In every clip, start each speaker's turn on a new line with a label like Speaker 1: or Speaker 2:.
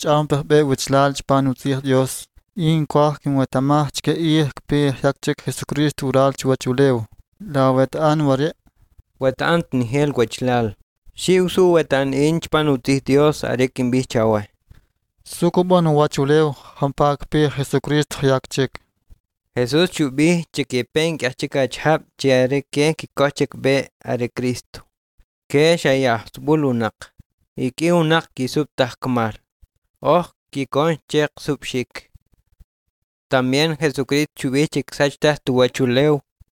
Speaker 1: ch'ampeh be wichlal chpan utzih Dios. Inkwah kinwetamah chke kpi yakchik Jesucristo ural chuachuleu. La wetan wari.
Speaker 2: Wetan nihel wechlal. Si usu wetan inchpan utih Dios arekin bichawe.
Speaker 1: Sukubon wachuleu hampak pi Jesucristo yakchik.
Speaker 2: Jesús chubi chikipen kachika chhap chiare ke kikochik be are Cristo. Ke shayah bulunak. Iki unak kisub tahkmar. Oh kikon chek subshik. También Jesucristo chubi chik sachta tuwachuleu.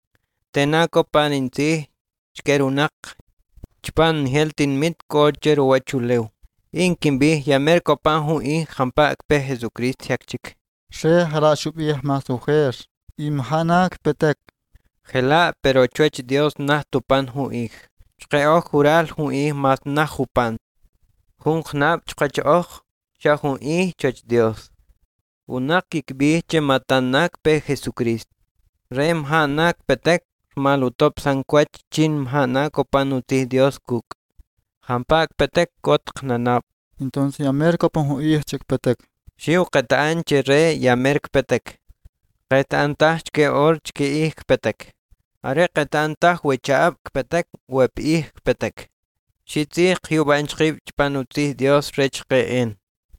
Speaker 2: Tenako paninti chkerunak. Chpan heltin mit kocher wachuleu. Inkimbi yamer kopan hu in hampak pe Jesucristo yakchik.
Speaker 1: She hala shubih masujer. Imhanak petek.
Speaker 2: Gela pero chuech Dios nah tupan hu ih. Chqeoh jural hu ih mas nah hupan. Hun knap chqachoh sha hu ih chuech Dios. Unak kikbi che matanak pe Jesucristo. Rem hanak petek malutop sankwach chin mhanak opanutih Dios kuk. Hampak petek kot knanap.
Speaker 1: Entonces yamer kopan hu chik petek.
Speaker 2: Shiu qataan che re yamerk petek. Qataan tah chke or chke ih petek. Are qataan tah wechaab petek wep ih petek. Shitzih yuban chqib chpanutih Dios rechke en.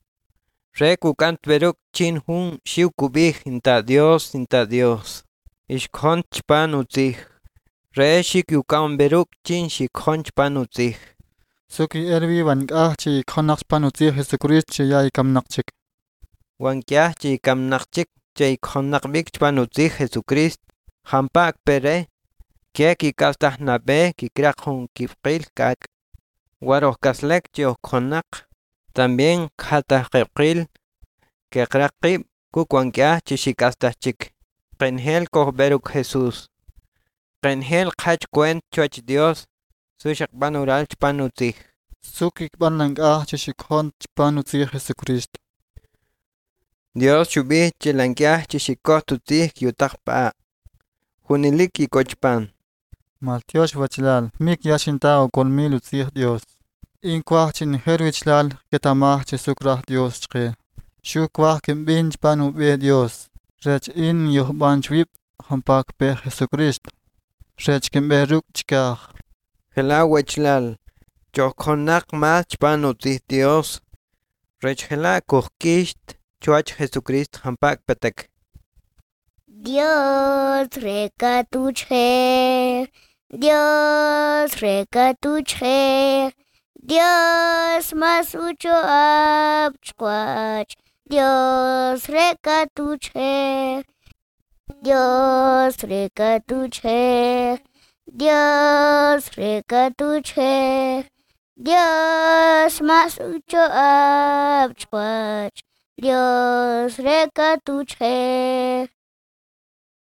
Speaker 2: Re kukant veruk chin hun shiu kubih inta Dios. Ishkhon chpanutih. Re shik yukan veruk chin shikhon chpanutih.
Speaker 1: Suki erbi wankah chi khonak panutih Jesucristo chi yay kamnakchik.
Speaker 2: Wankyah chi kamnakchik chay khonnakbik chpanutih Jesucristo. Hampak pere. Kia kikastah nabe kikrak hun kifqil kak. Waroh kaslek chioh khonnak. También khatah qibqil. Kekrakib kukwankyah chi shikastah chik. Qenhel kohberuk Jesús. Qenhel qach kwent chuach Dios. Sushak banural chpanutih.
Speaker 1: Suki banlankah chi shikhon chpanutih Jesucristo.
Speaker 2: Dios chubih chilankyah chi shikoh tutih yutak pa. Junilik ikochpan.
Speaker 1: Maltiosh wachlal. Mik yashinta o kolmil utzih Dios. Inkwah chin herwichlal ketamah chi sukrah Dios chke. Shukwah kimbin chpanu be Dios. Rech in yuhban chwip hampak pe Jesucristo. Rech kimberuk chkah.
Speaker 2: Gela wechlal. Chokhonnak mas chpanutih Dios. Rech gela kuhkisht chuach Jesucristo hampak petek.
Speaker 3: Dios reka tuche. Dios reka tuche. Dios más ucho abchquach. Dios reka tuche. Dios reka tuche. Dios reka tuche. Dios más ucho abchquach. Dios reka tuche.